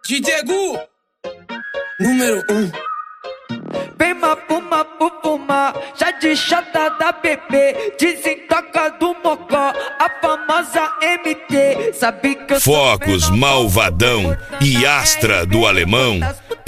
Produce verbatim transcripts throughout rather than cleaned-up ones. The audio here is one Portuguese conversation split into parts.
D J Gu, número um. Vem mapuma, pupuma, já de chata da bebê, desentoca do mocó, a famosa M T. Sabe que eu Focos Malvadão e Astra do Alemão,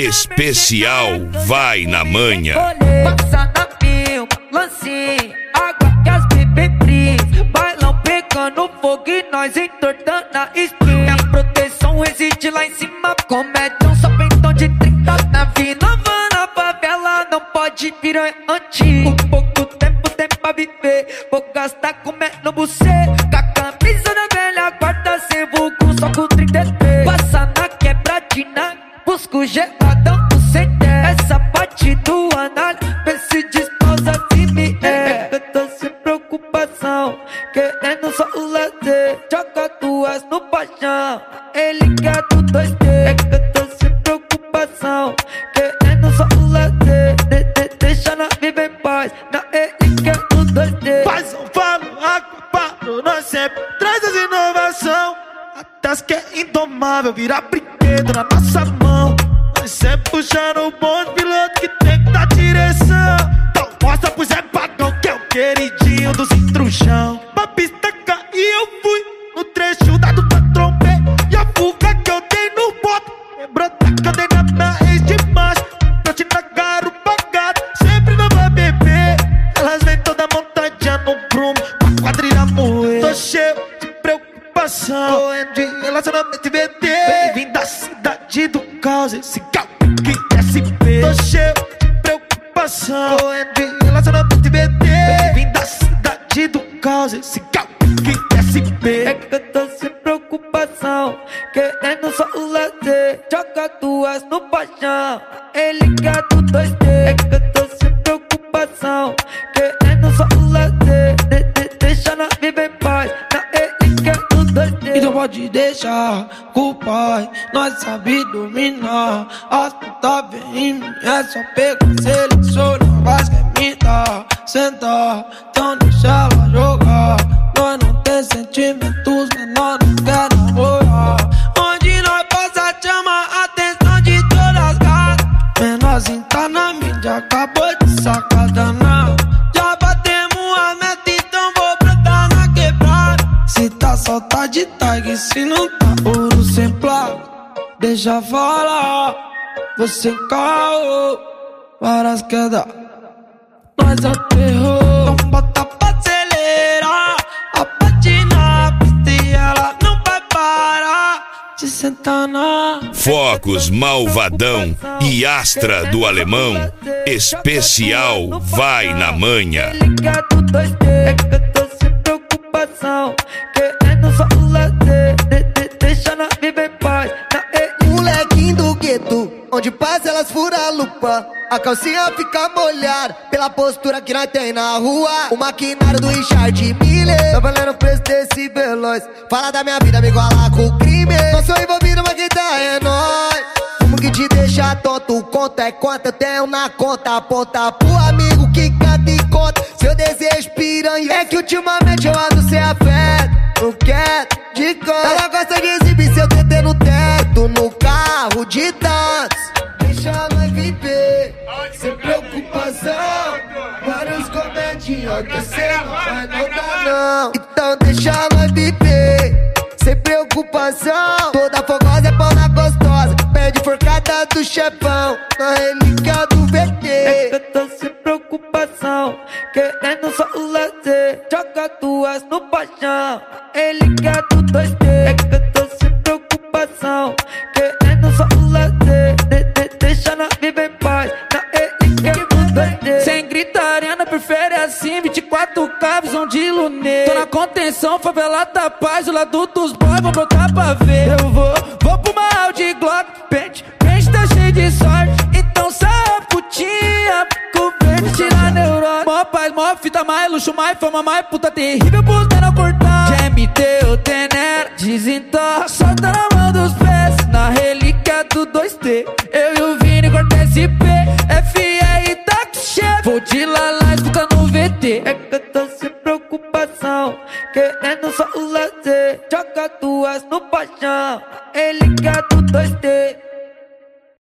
especial vai na manha. Passa na filma, lancinha, água que as bebê fris, bailão pegando fogo e nós entortando a espinha. A proteção reside lá em cima, comédia só pentão de trinta na vida. Na favela não pode virar antigo. Pouco tempo tem pra viver, vou gastar comendo você. Com a camisa da velha guarda sem vulgo, só com trinta e três. Passa na quebradina, busco geladão do C T. Essa parte do análise, vê se desposa se me é. Eu tô sem preocupação, querendo só o lazer. Joga duas no paixão, ele quer do dois D. Eu tô sem preocupação, querendo só o lazer. De, de, deixa na viver em paz, na ele quer do dois D. Faz um falo, água, paro, nós sempre traz as inovação. Até as que é indomável, virar brinquedo na nossa mão. Nós sempre puxando o bonde, piloto que tem que dar direção. Então mostra pro Zé Pagão que é o queridinho dos intrujão. Pra pista cair eu fui, no trecho dado pra trombei. E a fuga que eu dei no boto, lembrou da cadeira da ex de macho. Eu te nagaram pagado, sempre não vai beber. Elas vêm toda montadinha no prumo, pra quadrilha moer. Tô cheio de preocupação, correndo de relacionamento e V T. Vem da cidade do caos, esse gal que S P. Tô cheio de preocupação, correndo de relacionamento e V T. Vem da cidade do caos, esse gal que S P. É que eu tô sem preocupação, querendo só o lazer. Joga duas no paixão, ele quer do dois D. É que eu tô sem preocupação, querendo só o lazer. De, de, deixa na viver em paz, na ele quer do dois D. Então pode deixar com o pai, nós sabe dominar. As putas vem em mim, é só pegar, seleciona, mas quer me dar. Sentar, então deixa ela jogar. Nós não tem sentimentos, menor não quer namorar. Onde nós passa chama a atenção de todas as gatas. Menorzinho tá na mídia, acabou de sacar danado. Já batemos a meta, então vou brotar na quebrada. Se tá só tá de tag, se não tá ouro sem placa. Deixa falar, você caô, várias quedas. Nós aterrou, então bota pra acelerar. A patina, a pista e ela não vai parar de sentar na. Focos Malvadão e Astra do Alemão, especial vai na manha. Ele quer do dois D, é que eu tô sem preocupação, querendo só o lazer. De, de, deixa na viver em paz, na ele. Molequinho do gueto, onde passa elas furam a lupa. A calcinha fica molhada pela postura que nós tem na rua. O maquinário do Richard Miller tá valendo o preço desse veloz. Fala da minha vida, me igualar com o crime. Não sou envolvido, mas quem tá é nóis. Como que te deixa tonto, conta é quanto eu tenho na conta. Aponta pro amigo que canta e conta seu desejo piranha. É que ultimamente eu ando sem afeto, não quero de conta. Ela gosta de exibir seu T T no teto, no carro de dança. Deixa nós viver, sem preocupação. Vários comedinhos que cê não vai não dar não. Então deixa nós viver, sem preocupação. Toda fogosa é pão na gostosa, pede forcada do chefão, na relíquia do V T. É que eu tô sem preocupação, querendo só o lazer. Joga duas no paixão, ele quer do dois D. É que eu tô sem preocupação, querendo só o lazer. De, de, deixa na viver em paz, na ele quer do dois D. Sem gritaria, não prefere assim, vinte e quatro K, visão de lunê. Tô na contenção, favela da paz, o lado dos boys, vou brotar pra ver. Eu vou, vou pro uma Audi Glock, pente, pente tá cheio de sorte. Então sai putinha, fico verde, tira a neurose. Mó paz, mó fita, mais luxo, mais fama, mais puta terrível, pros menor cortar. De M T ou Tenera, desentorra, solta na mão dos pés. Na relíquia do dois T, eu e o Vini corta S P, F R e táxi chefe. Vou de lalá, escuta no V T. É que eu tô sem preocupação, querendo só o lazer. Joga duas no paixão, ele quer do dois D.